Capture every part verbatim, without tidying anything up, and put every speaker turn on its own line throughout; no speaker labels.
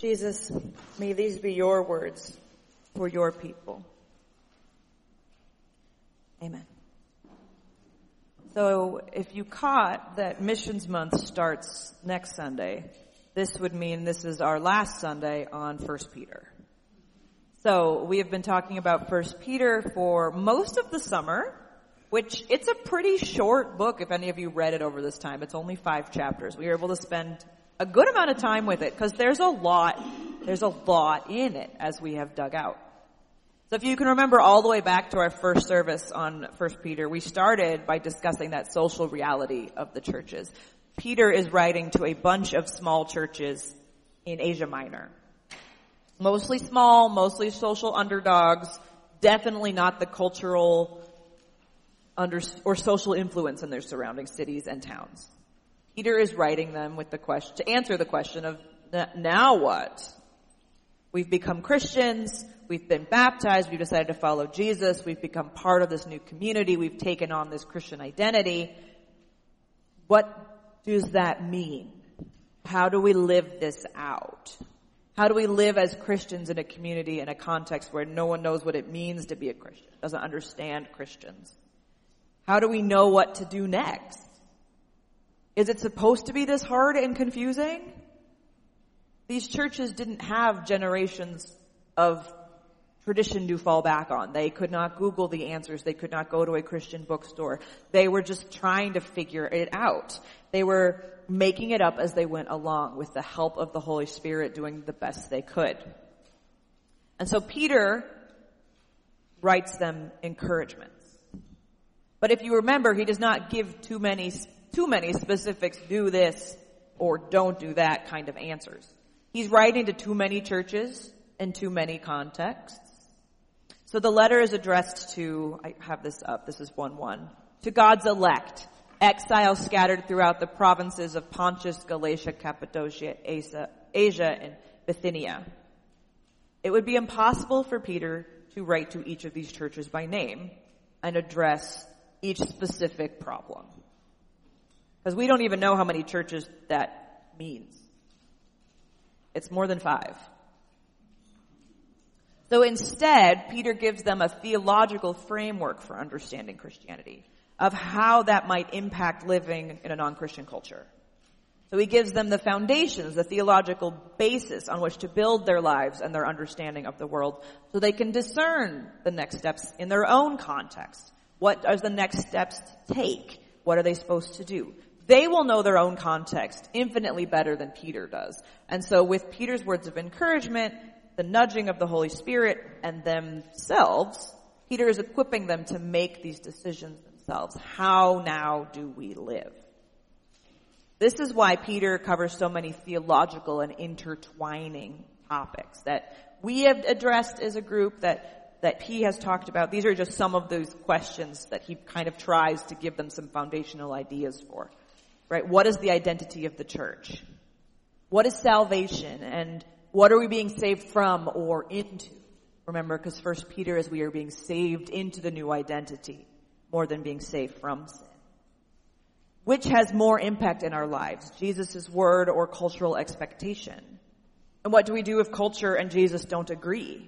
Jesus, may these be your words for your people. Amen. So if you caught that Missions Month starts next Sunday, this would mean this is our last Sunday on First Peter. So we have been talking about First Peter for most of the summer, which it's a pretty short book if any of you read it over this time. It's only five chapters. We were able to spend a good amount of time with it because there's a lot, there's a lot in it as we have dug out. So if you can remember all the way back to our first service on First Peter, we started by discussing that social reality of the churches. Peter is writing to a bunch of small churches in Asia Minor. Mostly small, mostly social underdogs, definitely not the cultural under, or social influence in their surrounding cities and towns. Peter is writing them with the question, to answer the question of, now what? We've become Christians, we've been baptized, we've decided to follow Jesus, we've become part of this new community, we've taken on this Christian identity. What does that mean? How do we live this out? How do we live as Christians in a community, in a context where no one knows what it means to be a Christian, doesn't understand Christians? How do we know what to do next? Is it supposed to be this hard and confusing? These churches didn't have generations of tradition to fall back on. They could not Google the answers. They could not go to a Christian bookstore. They were just trying to figure it out. They were making it up as they went along with the help of the Holy Spirit, doing the best they could. And so Peter writes them encouragements. But if you remember, he does not give too many, too many specifics, do this or don't do that kind of answers. He's writing to too many churches in too many contexts. So the letter is addressed to, I have this up, this is one one, to God's elect, exiles scattered throughout the provinces of Pontus, Galatia, Cappadocia, Asia, Asia, and Bithynia. It would be impossible for Peter to write to each of these churches by name and address each specific problem. Because we don't even know how many churches that means. It's more than five. So instead, Peter gives them a theological framework for understanding Christianity, of how that might impact living in a non-Christian culture. So he gives them the foundations, the theological basis on which to build their lives and their understanding of the world, so they can discern the next steps in their own context. What are the next steps to take? What are they supposed to do? They will know their own context infinitely better than Peter does. And so with Peter's words of encouragement, the nudging of the Holy Spirit, and themselves, Peter is equipping them to make these decisions themselves. How now do we live? This is why Peter covers so many theological and intertwining topics that we have addressed as a group, that that he has talked about. These are just some of those questions that he kind of tries to give them some foundational ideas for. Right? What is the identity of the church? What is salvation? And what are we being saved from or into? Remember, because First Peter is we are being saved into the new identity more than being saved from sin. Which has more impact in our lives, Jesus' word or cultural expectation? And what do we do if culture and Jesus don't agree?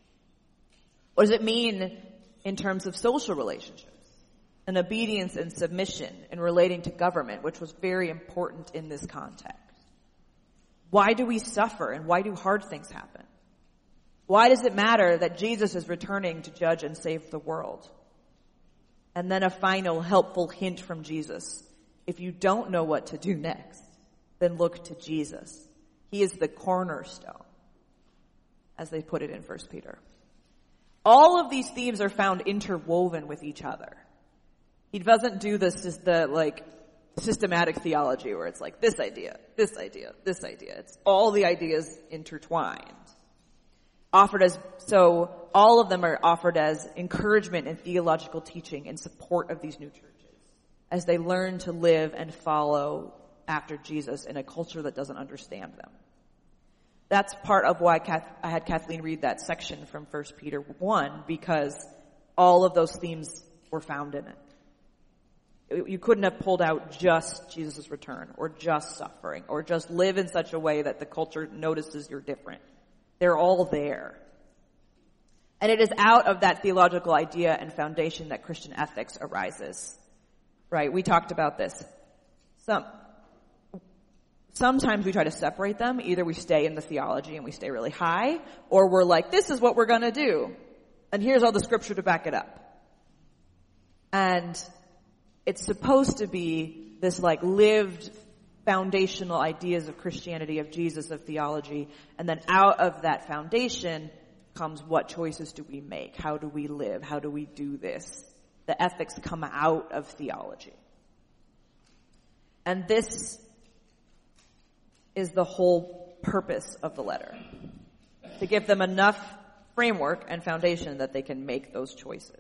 What does it mean in terms of social relationships and obedience and submission and relating to government, which was very important in this context? Why do we suffer and why do hard things happen? Why does it matter that Jesus is returning to judge and save the world? And then a final helpful hint from Jesus. If you don't know what to do next, then look to Jesus. He is the cornerstone, as they put it in First Peter. All of these themes are found interwoven with each other. He doesn't do this as the, like, systematic theology where it's like this idea, this idea, this idea. It's all the ideas intertwined. Offered as, so all of them are offered as encouragement and theological teaching in support of these new churches as they learn to live and follow after Jesus in a culture that doesn't understand them. That's part of why I had Kathleen read that section from First Peter one, because all of those themes were found in it. you couldn't have pulled out just Jesus' return or just suffering or just live in such a way that the culture notices you're different. They're all there. And it is out of that theological idea and foundation that Christian ethics arises. Right? We talked about this. Some, sometimes we try to separate them. Either we stay in the theology and we stay really high, or we're like, this is what we're going to do. And here's all the scripture to back it up. And it's supposed to be this like lived foundational ideas of Christianity, of Jesus, of theology. And then out of that foundation comes what choices do we make? How do we live? How do we do this? The ethics come out of theology. And this is the whole purpose of the letter. To give them enough framework and foundation that they can make those choices.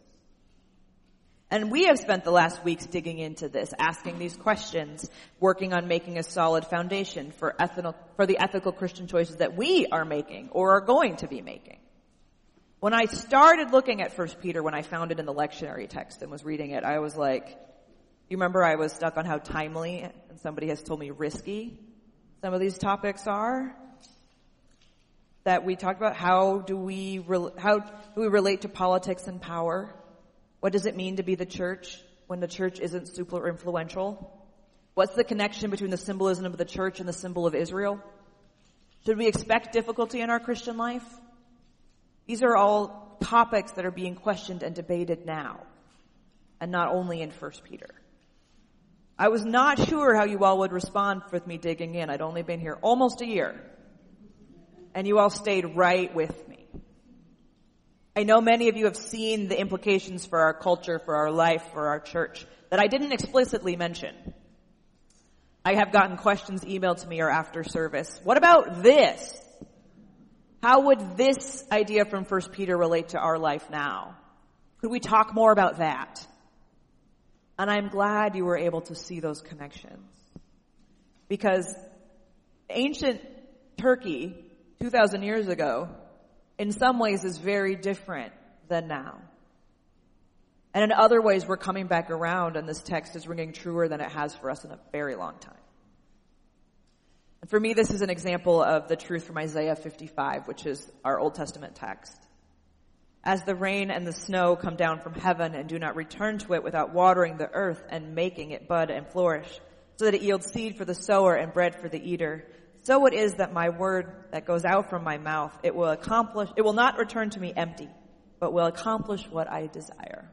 And we have spent the last weeks digging into this, asking these questions, working on making a solid foundation for ethical, for the ethical Christian choices that we are making or are going to be making. When I started looking at First Peter, when I found it in the lectionary text and was reading it, I was like, you remember I was stuck on how timely, and somebody has told me risky some of these topics are? That we talked about, how do we, re- how do we relate to politics and power? What does it mean to be the church when the church isn't super influential? What's the connection between the symbolism of the church and the symbol of Israel? Should we expect difficulty in our Christian life? These are all topics that are being questioned and debated now, and not only in First Peter. I was not sure how you all would respond with me digging in. I'd only been here almost a year, and you all stayed right with me. I know many of you have seen the implications for our culture, for our life, for our church, that I didn't explicitly mention. I have gotten questions emailed to me or after service. What about this? How would this idea from First Peter relate to our life now? Could we talk more about that? And I'm glad you were able to see those connections. Because ancient Turkey, two thousand years ago, in some ways is very different than now. And in other ways, we're coming back around, and this text is ringing truer than it has for us in a very long time. And for me, this is an example of the truth from Isaiah fifty-five, which is our Old Testament text. As the rain and the snow come down from heaven and do not return to it without watering the earth and making it bud and flourish, so that it yields seed for the sower and bread for the eater, so it is that my word that goes out from my mouth, it will accomplish, it will not return to me empty, but will accomplish what I desire.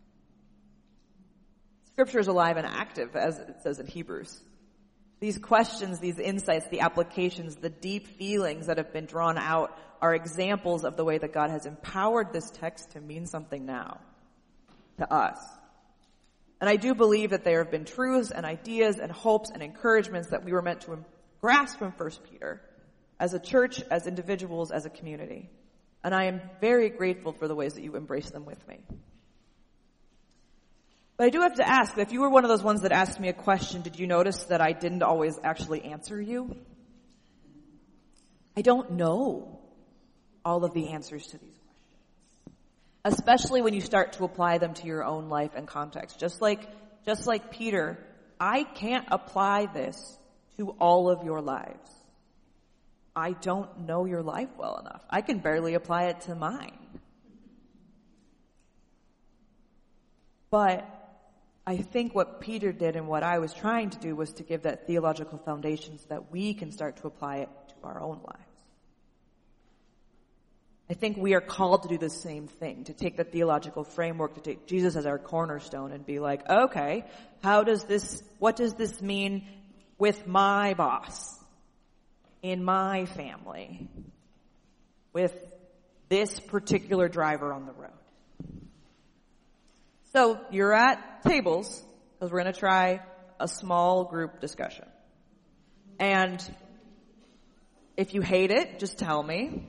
Scripture is alive and active, as it says in Hebrews. These questions, these insights, the applications, the deep feelings that have been drawn out are examples of the way that God has empowered this text to mean something now to us. And I do believe that there have been truths and ideas and hopes and encouragements that we were meant to grasp from First Peter as a church, as individuals, as a community. And I am very grateful for the ways that you embrace them with me. But I do have to ask, if you were one of those ones that asked me a question, did you notice that I didn't always actually answer you? I don't know all of the answers to these questions, especially when you start to apply them to your own life and context. Just like, just like Peter, I can't apply this to all of your lives. I don't know your life well enough. I can barely apply it to mine. But I think what Peter did and what I was trying to do was to give that theological foundation so that we can start to apply it to our own lives. I think we are called to do the same thing, to take the theological framework, to take Jesus as our cornerstone and be like, okay, how does this, what does this mean with my boss, in my family, with this particular driver on the road? So you're at tables, because we're going to try a small group discussion. And if you hate it, just tell me.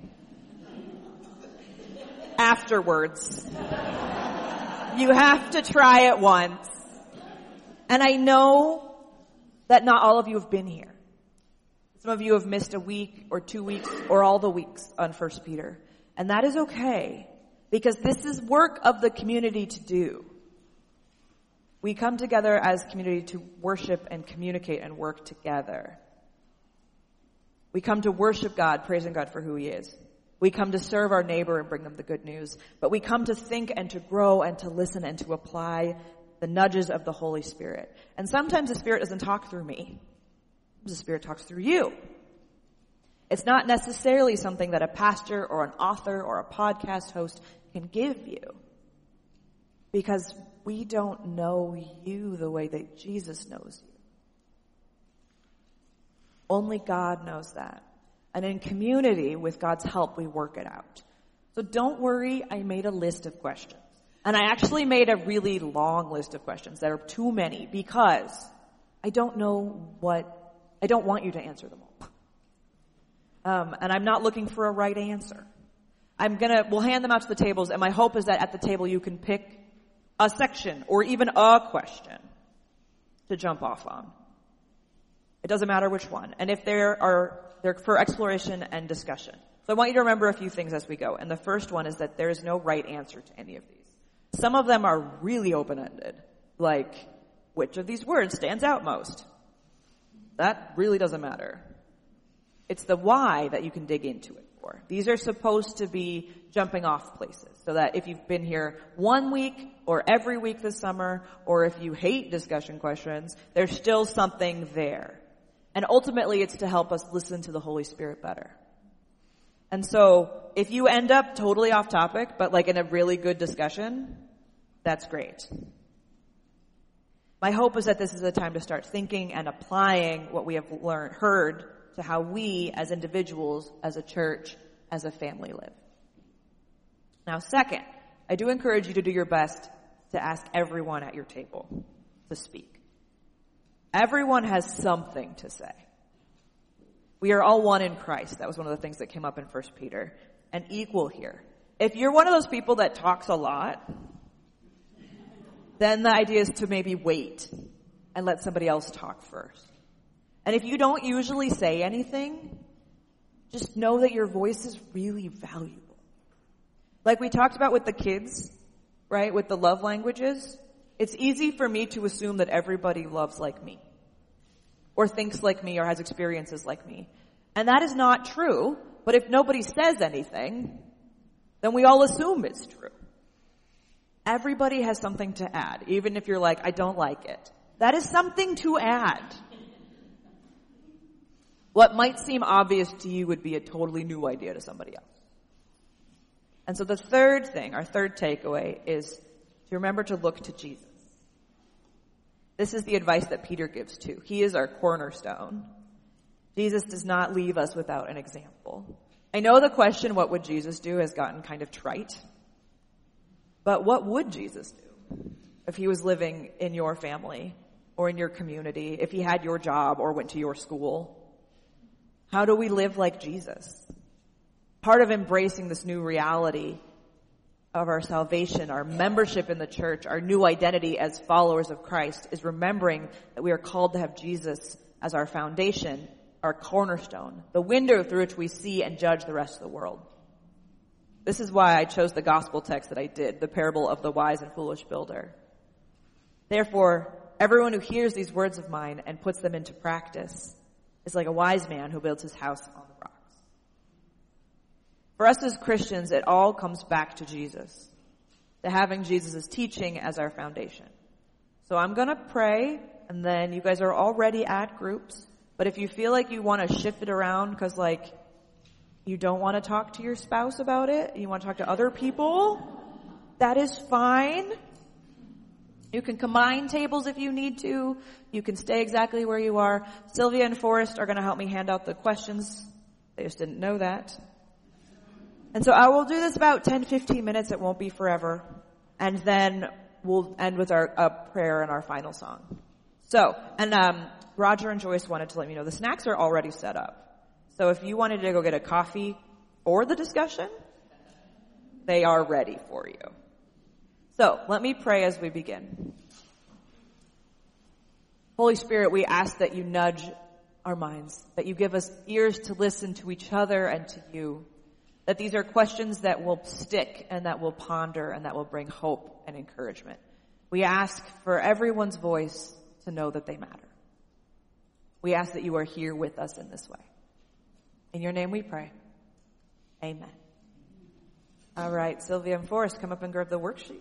Afterwards. You have to try it once. And I know that not all of you have been here. Some of you have missed a week or two weeks or all the weeks on First Peter. And that is okay, because this is work of the community to do. We come together as community to worship and communicate and work together. We come to worship God, praising God for who he is. We come to serve our neighbor and bring them the good news. But we come to think and to grow and to listen and to apply the nudges of the Holy Spirit. And sometimes the Spirit doesn't talk through me. The Spirit talks through you. It's not necessarily something that a pastor or an author or a podcast host can give you, because we don't know you the way that Jesus knows you. Only God knows that. And in community, with God's help, we work it out. So don't worry, I made a list of questions. And I actually made a really long list of questions that are too many, because I don't know what, I don't want you to answer them all. Um, and I'm not looking for a right answer. I'm gonna, we'll hand them out to the tables, and my hope is that at the table you can pick a section or even a question to jump off on. It doesn't matter which one. And if there are, they're for exploration and discussion. So I want you to remember a few things as we go. And the first one is that there is no right answer to any of these. Some of them are really open-ended. Like, which of these words stands out most? That really doesn't matter. It's the why that you can dig into it for. These are supposed to be jumping off places, so that if you've been here one week or every week this summer, or if you hate discussion questions, there's still something there. And ultimately, it's to help us listen to the Holy Spirit better. And so, if you end up totally off topic, but like in a really good discussion, that's great. My hope is that this is a time to start thinking and applying what we have learned, heard, to how we, as individuals, as a church, as a family, live. Now, second, I do encourage you to do your best to ask everyone at your table to speak. Everyone has something to say. We are all one in Christ. That was one of the things that came up in First Peter. And equal here. If you're one of those people that talks a lot, then the idea is to maybe wait and let somebody else talk first. And if you don't usually say anything, just know that your voice is really valuable. Like we talked about with the kids, right, with the love languages, it's easy for me to assume that everybody loves like me, or thinks like me, or has experiences like me. And that is not true, but if nobody says anything, then we all assume it's true. Everybody has something to add, even if you're like, I don't like it. That is something to add. What might seem obvious to you would be a totally new idea to somebody else. And so the third thing, our third takeaway, is to remember to look to Jesus. This is the advice that Peter gives too. He is our cornerstone. Jesus does not leave us without an example. I know the question, what would Jesus do, has gotten kind of trite. But what would Jesus do if he was living in your family or in your community, if he had your job or went to your school? How do we live like Jesus? Part of embracing this new reality of our salvation, our membership in the church, our new identity as followers of Christ, is remembering that we are called to have Jesus as our foundation, our cornerstone, the window through which we see and judge the rest of the world. This is why I chose the gospel text that I did, the parable of the wise and foolish builder. Therefore, everyone who hears these words of mine and puts them into practice is like a wise man who builds his house on the rocks. For us as Christians, it all comes back to Jesus, to having Jesus' teaching as our foundation. So I'm going to pray, and then you guys are already at groups, but if you feel like you want to shift it around because, like, you don't want to talk to your spouse about it, you want to talk to other people, that is fine. You can combine tables if you need to. You can stay exactly where you are. Sylvia and Forrest are going to help me hand out the questions. They just didn't know that. And so I will do this about ten, fifteen minutes. It won't be forever. And then we'll end with our uh, prayer and our final song. So, and um, Roger and Joyce wanted to let me know the snacks are already set up. So if you wanted to go get a coffee for the discussion, they are ready for you. So let me pray as we begin. Holy Spirit, we ask that you nudge our minds, that you give us ears to listen to each other and to you, that these are questions that will stick and that will ponder and that will bring hope and encouragement. We ask for everyone's voice to know that they matter. We ask that you are here with us in this way. In your name we pray. Amen. All right, Sylvia and Forrest, come up and grab the worksheet.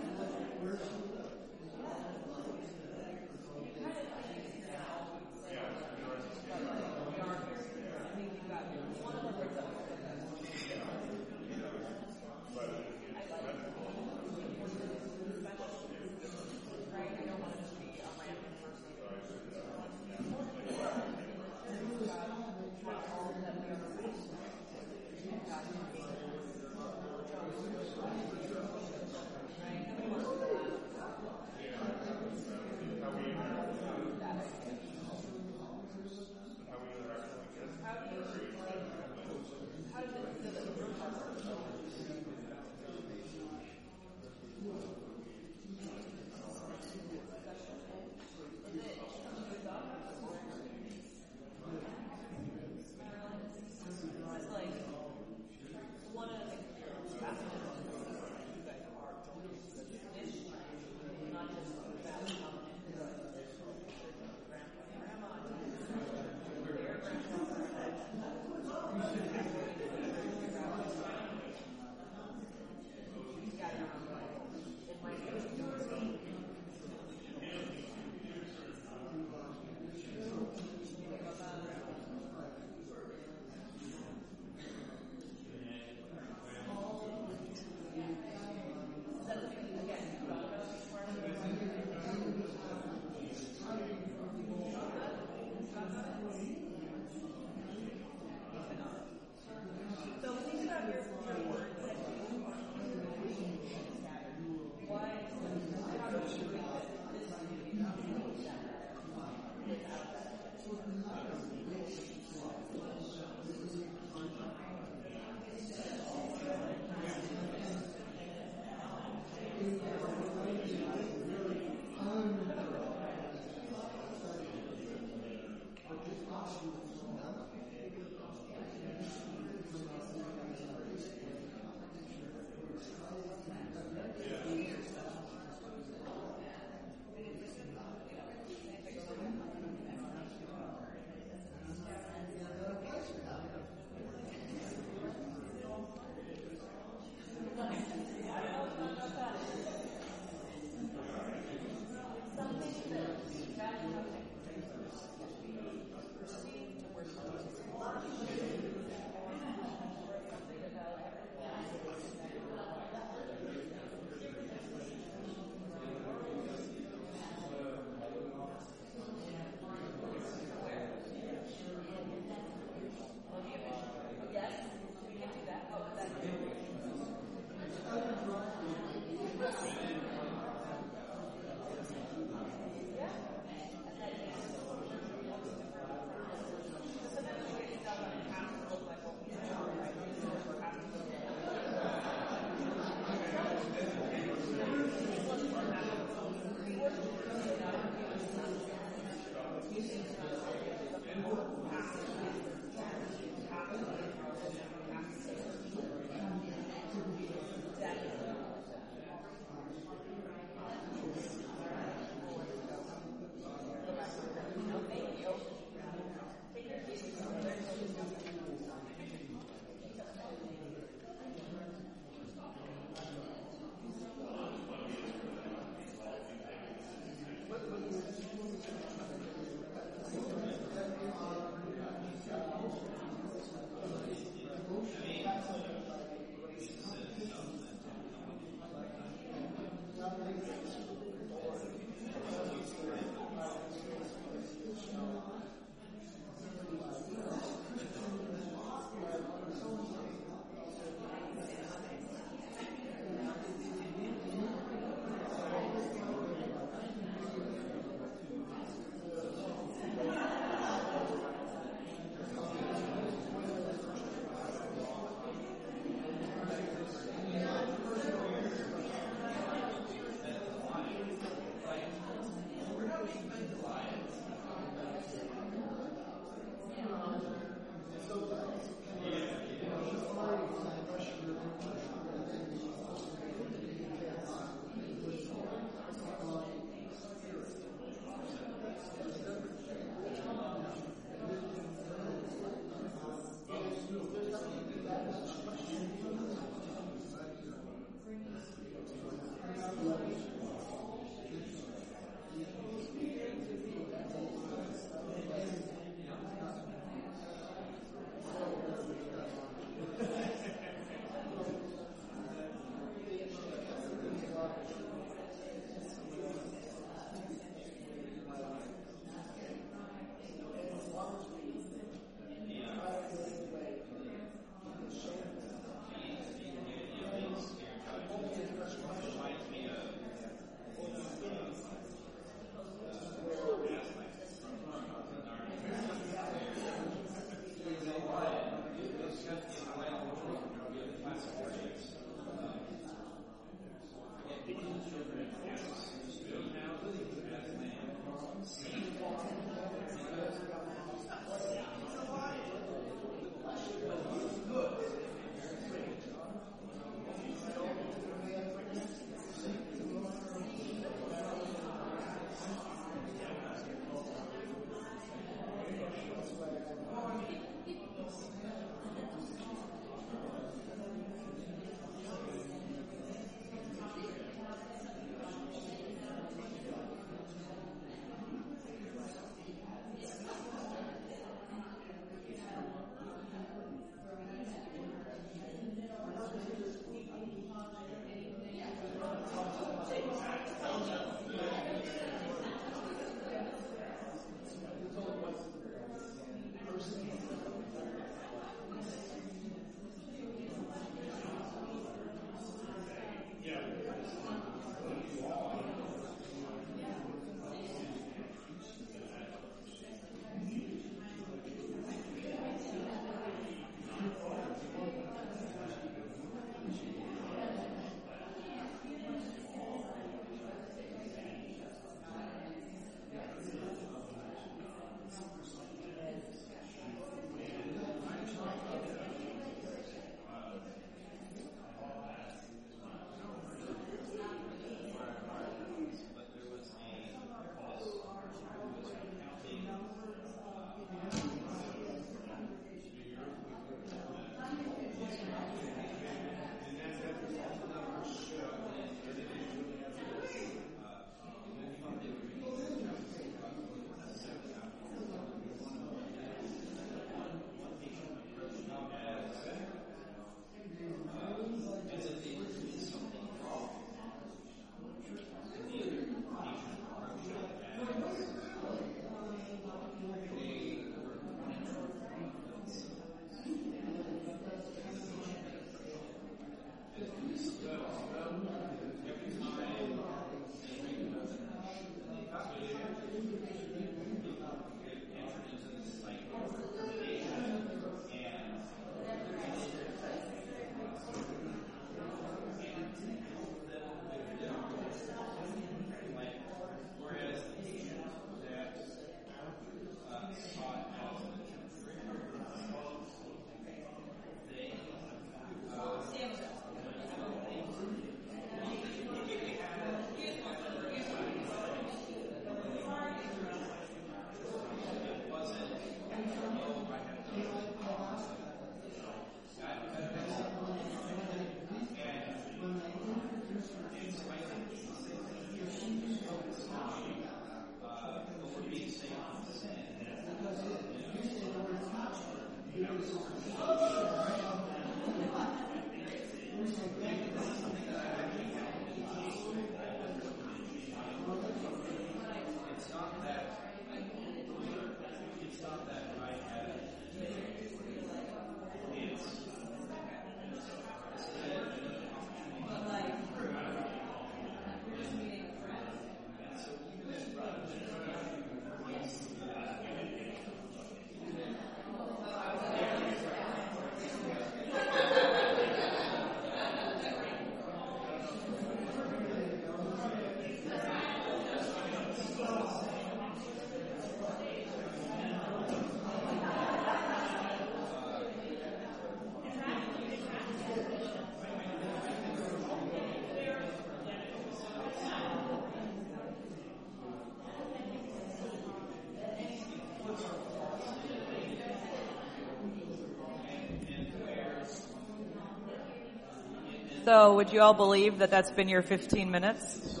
So would you all believe that that's been your fifteen minutes?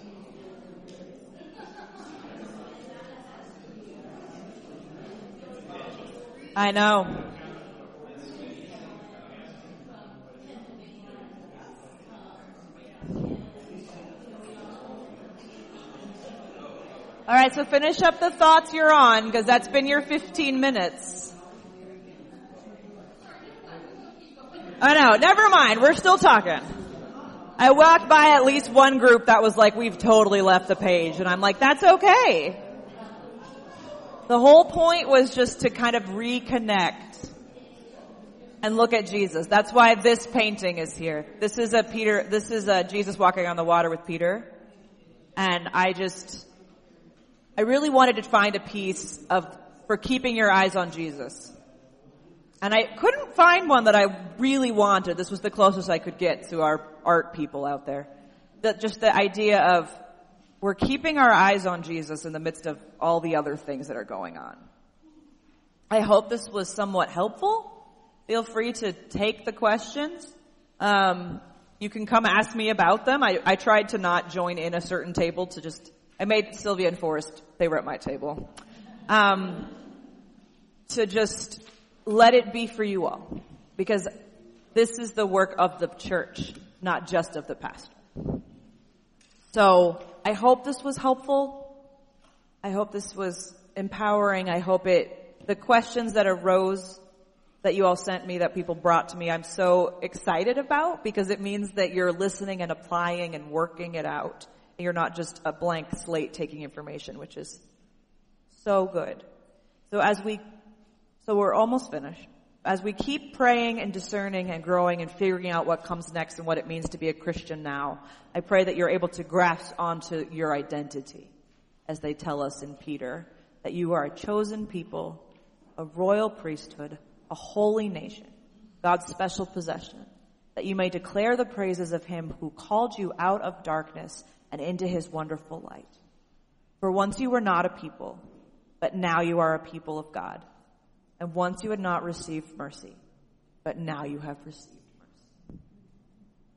I know. All right, so finish up the thoughts you're on, because that's been your fifteen minutes. I know, never mind, we're still talking. I walked by at least one group that was like, we've totally left the page, and I'm like, that's okay. The whole point was just to kind of reconnect and look at Jesus. That's why this painting is here. This is a Peter, this is a Jesus walking on the water with Peter. And I just, I really wanted to find a piece of, for keeping your eyes on Jesus. And I couldn't find one that I really wanted. This was the closest I could get to our art people out there. That just the idea of, we're keeping our eyes on Jesus in the midst of all the other things that are going on. I hope this was somewhat helpful. Feel free to take the questions. Um, you can come ask me about them. I, I tried to not join in a certain table to just, I made Sylvia and Forrest, they were at my table, um, to just let it be for you all. Because this is the work of the church, not just of the pastor. So, I hope this was helpful. I hope this was empowering. I hope it, the questions that arose that you all sent me, that people brought to me, I'm so excited about, because it means that you're listening and applying and working it out. And you're not just a blank slate taking information, which is so good. So as we, so we're almost finished. As we keep praying and discerning and growing and figuring out what comes next and what it means to be a Christian now, I pray that you're able to grasp onto your identity, as they tell us in Peter, that you are a chosen people, a royal priesthood, a holy nation, God's special possession, that you may declare the praises of him who called you out of darkness and into his wonderful light. For once you were not a people, but now you are a people of God. And once you had not received mercy, but now you have received